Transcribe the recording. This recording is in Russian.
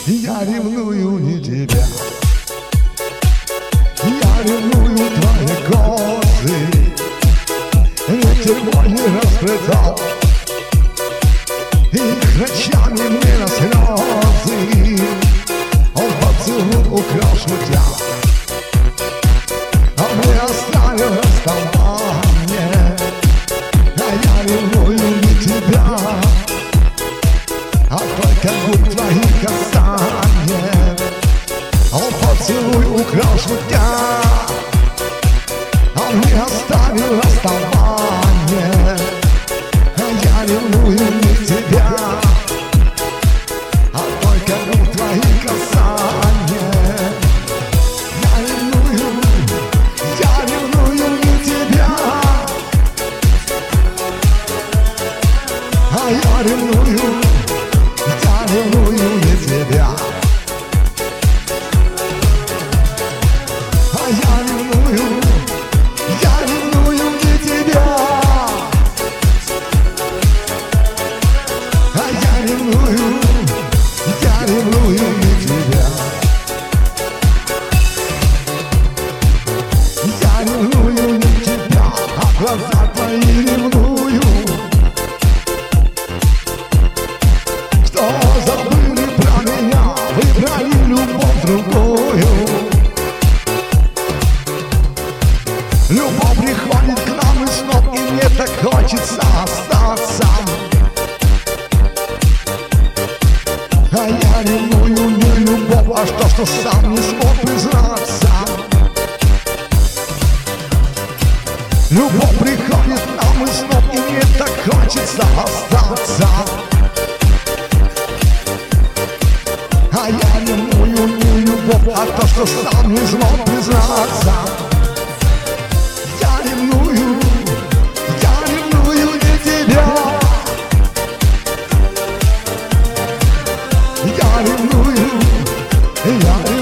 Я ревную не тебя, я ревную твои козы. Ветер мой не расплетал их ночами мне на слезы. Он поцелуй украл шутя, а мне оставил расставание. А я ревную не тебя, а только губ твоих касания. Он поцелуй украл шутя, а мне оставил расставание. А я ревную не тебя, а только губ твоих касания. Я ревную не тебя, а я ревную не тебя. А я ревную не тебя, а я ревную не тебя. Я ревную не тебя, а глаза твои ревную, что забыли про меня, выбрали любовь другую. Любовь приходит к нам из снов, и мне так хочется остаться. А я ревную не любовь, а что сам не смог признаться. Любовь приходит к нам из снов, и мне так хочется остаться. А я ревную не любовь, а что сам не смог признаться. Я ревную не тебя, я ревную